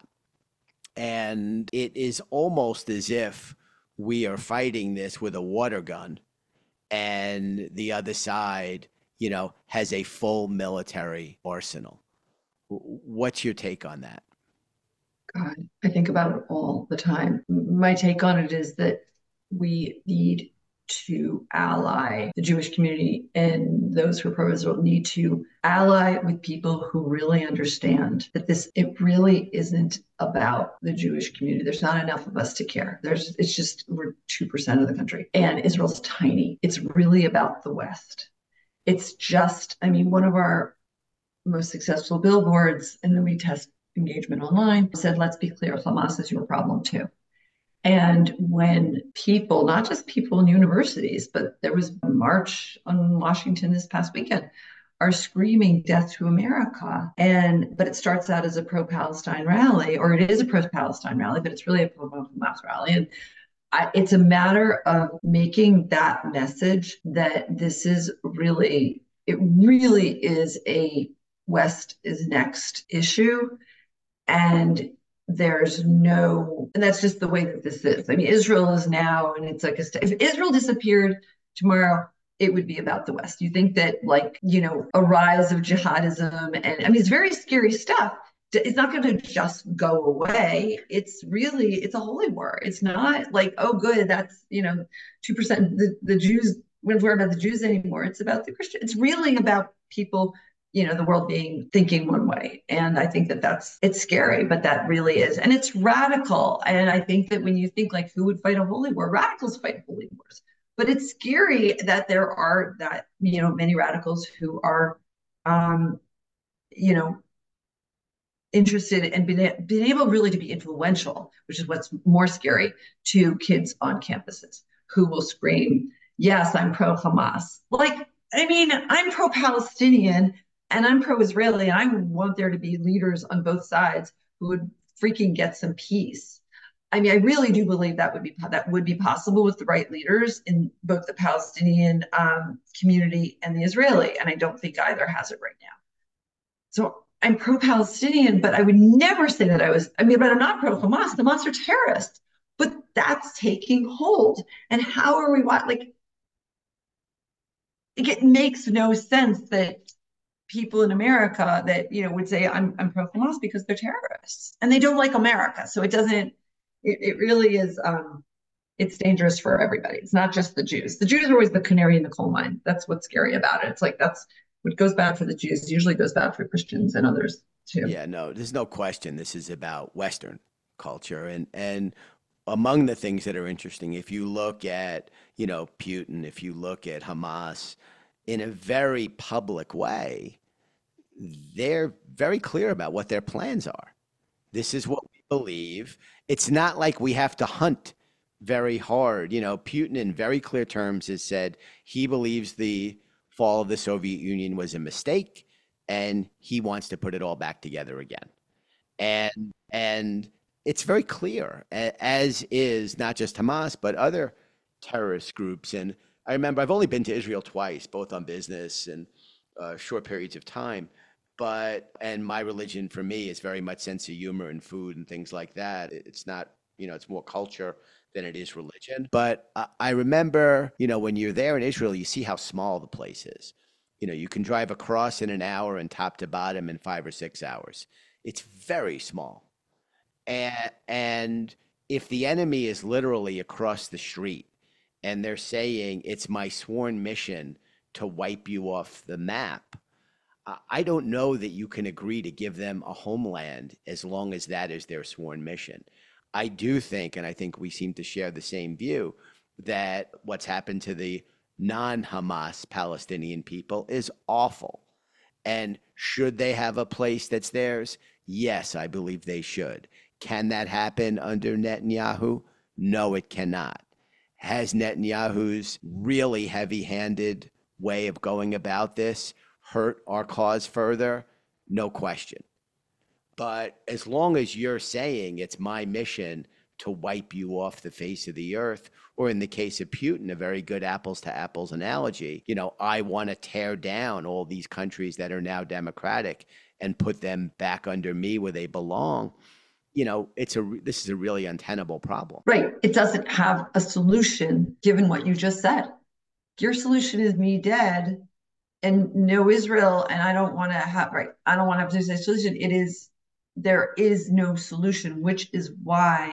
And it is almost as if we are fighting this with a water gun and the other side, has a full military arsenal. What's your take on that? God, I think about it all the time. My take on it is that we need to ally the Jewish community, and those who are pro-Israel need to ally with people who really understand that it really isn't about the Jewish community. There's not enough of us to care. It's just, we're 2% of the country, and Israel's tiny. It's really about the West. It's just, one of our most successful billboards, and then we test engagement online, said, let's be clear, Hamas is your problem too. And when people, not just people in universities, but there was a march on Washington this past weekend, are screaming death to America. But it starts out as a pro-Palestine rally, or it is a pro-Palestine rally, but it's really a pro-Hamas rally. And it's a matter of making that message that it really is a West is next issue. And and that's just the way that this is. Israel is now, and it's like, if Israel disappeared tomorrow, it would be about the West. You think that, a rise of jihadism, and it's very scary stuff. It's not going to just go away. It's a holy war. It's not like, oh, good, that's, 2%. The Jews, we don't worry about the Jews anymore. It's about the Christians. It's really about people, the world thinking one way. And I think it's scary, but that really is. And it's radical. And I think that when you think like who would fight a holy war, radicals fight holy wars. But it's scary that there are many radicals who are, interested and been able really to be influential, which is what's more scary, to kids on campuses who will scream, yes, I'm pro Hamas. Like, I mean, I'm pro Palestinian and I'm pro Israeli, and I would want there to be leaders on both sides who would freaking get some peace. I mean, I really do believe that would be possible with the right leaders in both the Palestinian community and the Israeli, and I don't think either has it right now. So I'm pro-Palestinian, but I would never say that I was. I mean, but I'm not pro-Hamas. The Hamas are terrorists, but that's taking hold. And how are we? Like, it makes no sense that people in America that would say I'm pro-Hamas because they're terrorists and they don't like America. So it doesn't. It really is. It's dangerous for everybody. It's not just the Jews. The Jews are always the canary in the coal mine. That's what's scary about it. It's like that's what goes bad for the Jews usually goes bad for Christians and others too. Yeah, no, there's no question. This is about Western culture, and among the things that are interesting, if you look at Putin, if you look at Hamas, in a very public way, they're very clear about what their plans are. This is what we believe. It's not like we have to hunt very hard. Putin, in very clear terms, has said he believes the fall of the Soviet Union was a mistake, and he wants to put it all back together again. And it's very clear, as is not just Hamas, but other terrorist groups. And I remember I've only been to Israel twice, both on business and short periods of time. And my religion for me is very much sense of humor and food and things like that. It's not, it's more culture than it is religion. But I remember, when you're there in Israel, you see how small the place is. You can drive across in an hour and top to bottom in 5 or 6 hours. It's very small. And if the enemy is literally across the street and they're saying it's my sworn mission to wipe you off the map, I don't know that you can agree to give them a homeland as long as that is their sworn mission. I do think, and I think we seem to share the same view, that what's happened to the non-Hamas Palestinian people is awful. And should they have a place that's theirs? Yes, I believe they should. Can that happen under Netanyahu? No, it cannot. Has Netanyahu's really heavy-handed way of going about this hurt our cause further? No question. But as long as you're saying it's my mission to wipe you off the face of the earth, or in the case of Putin, a very good apples to apples analogy, I want to tear down all these countries that are now democratic and put them back under me where they belong. This is a really untenable problem. Right. It doesn't have a solution given what you just said. Your solution is me dead and no Israel, and I don't want to have a solution. There is no solution, which is why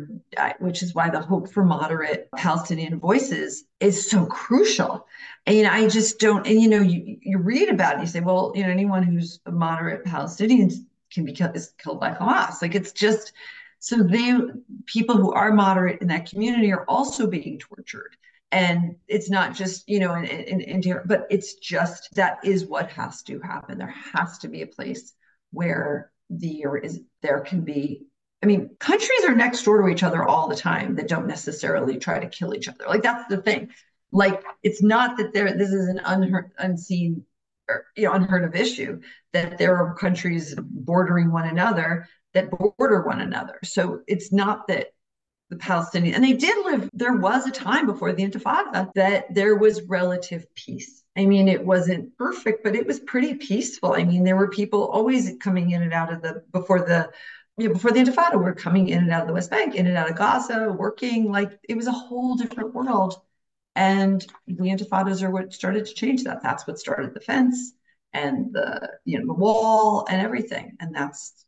the hope for moderate Palestinian voices is so crucial. And I just don't. And you read about it, you say, well, anyone who's a moderate Palestinian is killed by Hamas. Like it's just so people who are moderate in that community are also being tortured. And it's not just, but it's just that is what has to happen. There has to be a place where there can be. I mean, countries are next door to each other all the time that don't necessarily try to kill each other. Like that's the thing. Like it's not that this is an unseen or unheard of issue, that there are countries bordering one another that border one another. So it's not that the Palestinians, and they did live, there was a time before the Intifada that there was relative peace. I mean, it wasn't perfect, but it was pretty peaceful. I mean, there were people always coming in and out of before the Intifada, were coming in and out of the West Bank, in and out of Gaza, working. Like it was a whole different world. And the Intifadas are what started to change that. That's what started the fence and the wall and everything. And that's,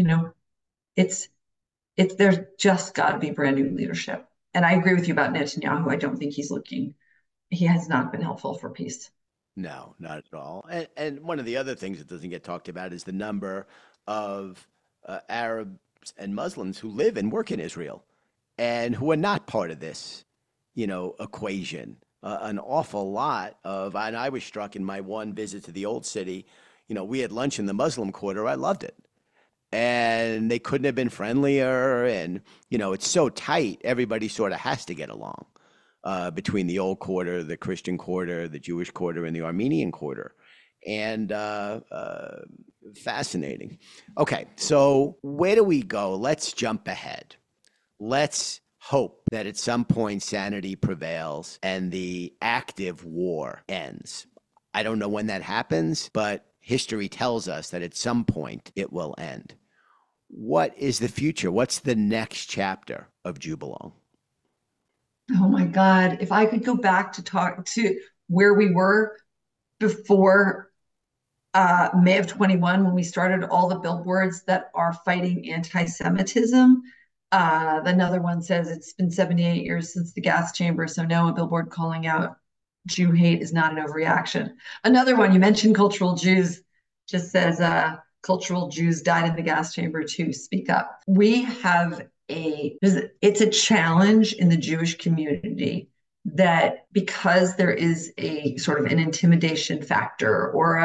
it's there's just got to be brand new leadership. And I agree with you about Netanyahu. I don't think he has not been helpful for peace. No, not at all. And one of the other things that doesn't get talked about is the number of Arabs and Muslims who live and work in Israel and who are not part of this, equation. An awful lot of, and I was struck in my one visit to the old city, we had lunch in the Muslim quarter. I loved it. and they couldn't have been friendlier. And, it's so tight, everybody sort of has to get along between the old quarter, the Christian quarter, the Jewish quarter, and the Armenian quarter. And fascinating. Okay, so where do we go? Let's jump ahead. Let's hope that at some point sanity prevails and the active war ends. I don't know when that happens, but history tells us that at some point it will end. What is the future? What's the next chapter of Jubelong? Oh my God. If I could go back to talk to where we were before May of 21, when we started all the billboards that are fighting anti-Semitism. Another one says it's been 78 years since the gas chamber, so no, a billboard calling out Jew hate is not an overreaction. Another one, you mentioned cultural Jews, just says cultural Jews died in the gas chamber too. Speak up. We have it's a challenge in the Jewish community that because there is a sort of an intimidation factor or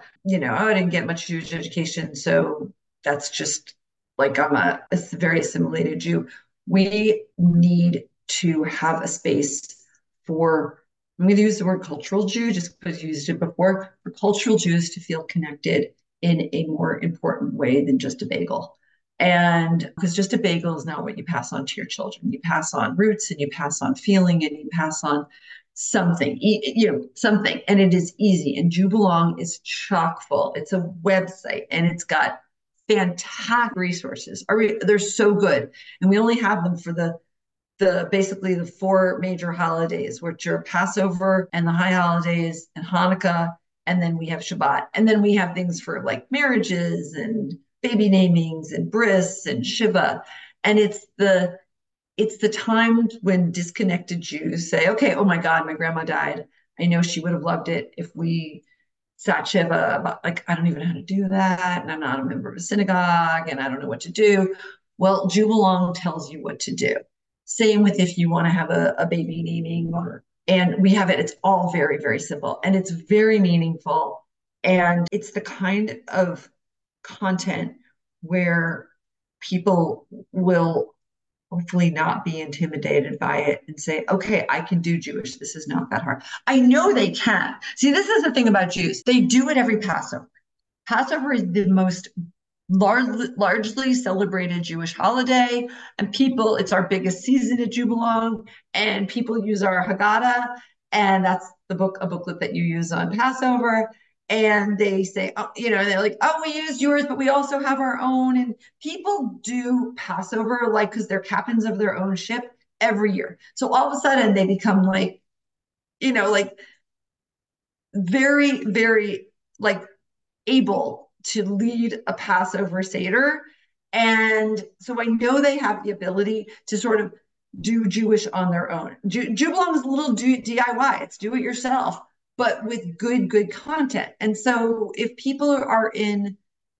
I didn't get much Jewish education, so that's just like I'm a very assimilated Jew. We need to have a space for, I'm going to use the word cultural Jew just because you used it before, for cultural Jews to feel connected in a more important way than just a bagel. And because just a bagel is not what you pass on to your children. You pass on roots and you pass on feeling and you pass on something, something. And it is easy. And Jubelong is chock full. It's a website and it's got fantastic resources. They're so good. And we only have them for the basically the four major holidays, which are Passover and the high holidays and Hanukkah. And then we have Shabbat. And then we have things for like marriages and baby namings and bris and Shiva. And it's the time when disconnected Jews say, okay, oh my God, my grandma died. I know she would have loved it if we sat Shiva, but like, I don't even know how to do that. And I'm not a member of a synagogue and I don't know what to do. Well, Jubelong tells you what to do. Same with if you want to have a baby naming and we have it. It's all very, very simple and it's very meaningful. And it's the kind of content where people will hopefully not be intimidated by it and say, okay, I can do Jewish. This is not that hard. I know they can. See, this is the thing about Jews. They do it every Passover. Passover is the most largely celebrated Jewish holiday, and it's our biggest season at Jubelong, and people use our Haggadah, and that's a booklet that you use on Passover. And they say, oh, they're like, oh, we used yours, but we also have our own. And people do Passover like because they're captains of their own ship every year. So all of a sudden they become like, like very, very like able to lead a Passover Seder. And so I know they have the ability to sort of do Jewish on their own. Jubelong is a little DIY, it's do it yourself, but with good content. And so if people are in,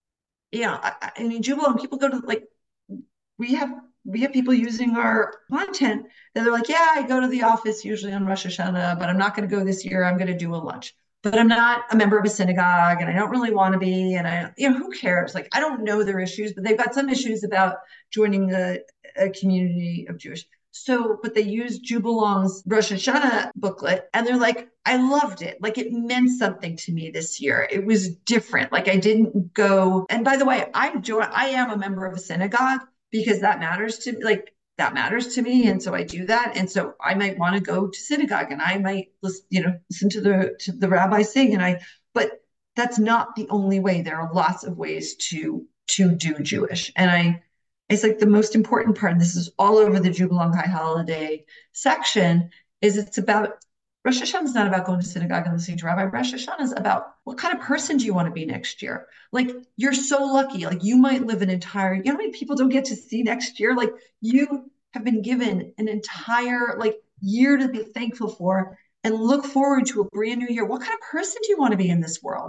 I mean, Jubelong, people go to like, we have people using our content that they're like, yeah, I go to the office usually on Rosh Hashanah, but I'm not going to go this year. I'm going to do a lunch. But I'm not a member of a synagogue and I don't really want to be. And who cares? Like, I don't know their issues, but they've got some issues about joining a community of Jewish. So, but they use Jubelong's Rosh Hashanah booklet and they're like, I loved it. Like it meant something to me this year. It was different. Like I didn't go. And by the way, I am a member of a synagogue because that matters to me. And so I do that. And so I might want to go to synagogue and I might listen to the rabbi sing. But that's not the only way. There are lots of ways to do Jewish. And it's like the most important part, and this is all over the Jubelong High Holiday section, is it's about Rosh Hashanah is not about going to synagogue and listening to rabbi. Rosh Hashanah is about what kind of person do you want to be next year? Like you're so lucky. Like you might live an entire, how many people don't get to see next year? Like you have been given an entire like year to be thankful for and look forward to a brand new year. What kind of person do you want to be in this world?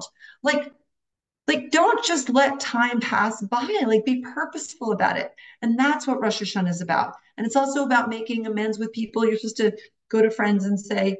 Like don't just let time pass by, like be purposeful about it. And that's what Rosh Hashanah is about. And it's also about making amends with people. You're supposed to go to friends and say,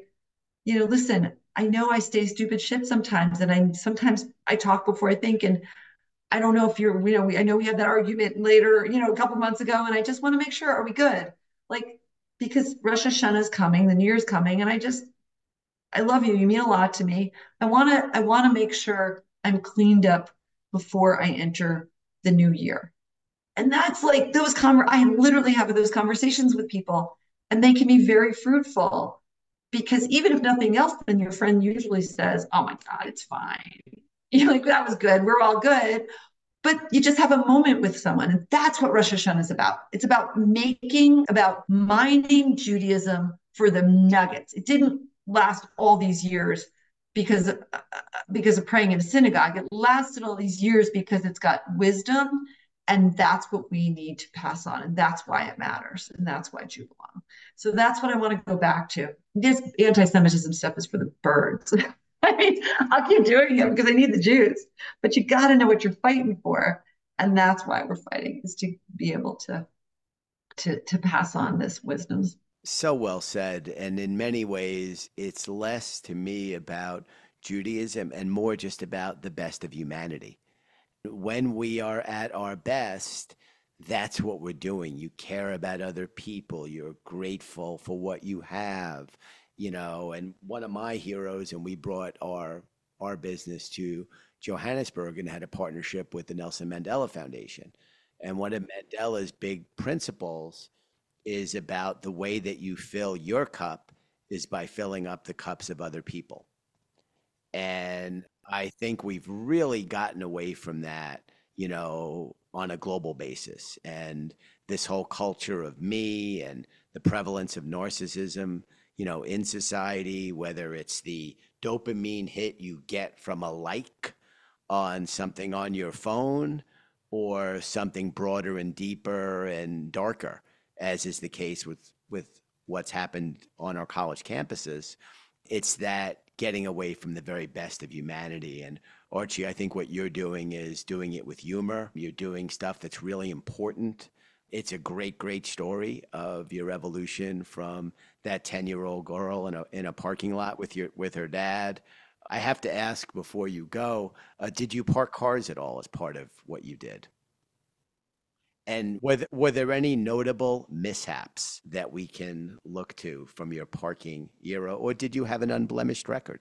listen, I know I stay stupid shit sometimes. And sometimes I talk before I think. And I don't know if you're, I know we had that argument later, a couple months ago, and I just want to make sure, are we good? Like, because Rosh Hashanah is coming, the New Year's coming, and I love you. You mean a lot to me. I want to make sure I'm cleaned up before I enter the new year. And that's like I literally have those conversations with people, and they can be very fruitful because even if nothing else, then your friend usually says, "Oh my God, it's fine." You're like, "That was good. We're all good." But you just have a moment with someone. And that's what Rosh Hashanah is about. It's about mining Judaism for the nuggets. It didn't last all these years because because of praying in a synagogue. It lasted all these years because it's got wisdom, and that's what we need to pass on, and that's why it matters, and that's why you belong. So that's what I want to go back to. This anti-Semitism stuff is for the birds. I mean, I'll keep doing it because I need the Jews, but you got to know what you're fighting for, and that's why we're fighting, is to be able to pass on this wisdom. So well said. And in many ways, it's less to me about Judaism and more just about the best of humanity. When we are at our best, that's what we're doing. You care about other people. You're grateful for what you have, And one of my heroes, and we brought our business to Johannesburg and had a partnership with the Nelson Mandela Foundation. And one of Mandela's big principles is about the way that you fill your cup is by filling up the cups of other people. And I think we've really gotten away from that, on a global basis. And this whole culture of me and the prevalence of narcissism, in society, whether it's the dopamine hit you get from a like on something on your phone or something broader and deeper and darker, as is the case with what's happened on our college campuses. It's that getting away from the very best of humanity. And Archie, I think what you're doing is doing it with humor. You're doing stuff that's really important. It's a great, great story of your evolution from that 10-year-old girl in a parking lot with her dad. I have to ask before you go, did you park cars at all as part of what you did? And were there any notable mishaps that we can look to from your parking era, or did you have an unblemished record?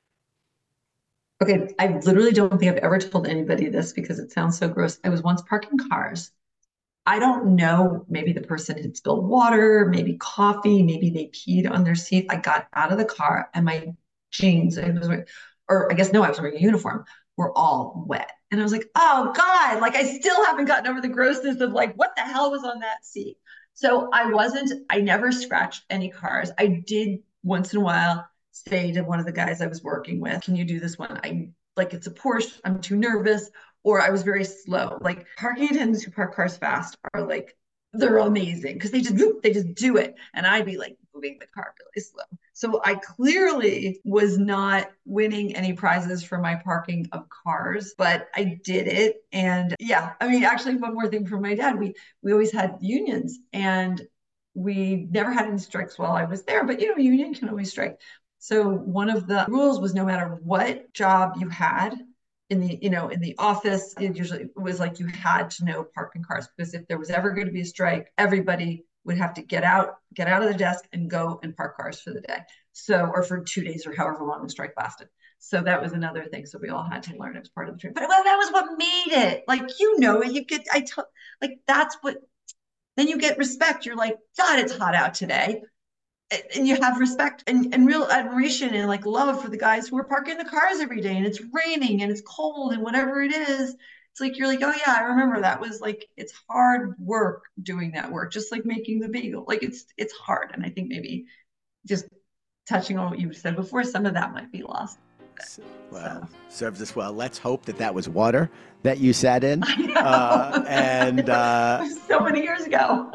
Okay, I literally don't think I've ever told anybody this because it sounds so gross. I was once parking cars. I don't know, maybe the person had spilled water, maybe coffee, maybe they peed on their seat. I got out of the car and my jeans, or I guess no, I was wearing a uniform, were all wet. And I was like, oh God, like I still haven't gotten over the grossness of like, what the hell was on that seat? So I never scratched any cars. I did once in a while say to one of the guys I was working with, can you do this one? It's a Porsche, I'm too nervous, or I was very slow. Like parking attendants who park cars fast are like, they're amazing because they just do it. And I'd be like moving the car really slow. So I clearly was not winning any prizes for my parking of cars, but I did it. And yeah, I mean, actually, one more thing from my dad, we always had unions, and we never had any strikes while I was there, but union can always strike. So one of the rules was no matter what job you had in the office, it usually was like you had to know parking cars, because if there was ever going to be a strike, everybody would have to get out of the desk and go and park cars for the day. So, or for 2 days or however long the strike lasted. So that was another thing. So we all had to learn. It was part of the training. But well, that was what made it. Like, you get, like, that's what, then you get respect. You're like, God, it's hot out today. And you have respect and real admiration and like love for the guys who are parking the cars every day, and it's raining and it's cold and whatever it is. It's like you're like, oh yeah, I remember that was like, it's hard work doing that work, just like making the bagel. Like it's hard. And I think maybe just touching on what you said before, some of that might be lost. Well, So serves us well. Let's hope that was water that you sat in, I know. and It was so many years ago.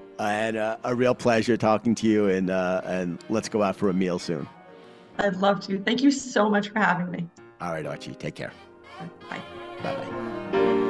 a real pleasure talking to you. And let's go out for a meal soon. I'd love to. Thank you so much for having me. All right, Archie, take care. Bye. Bye bye.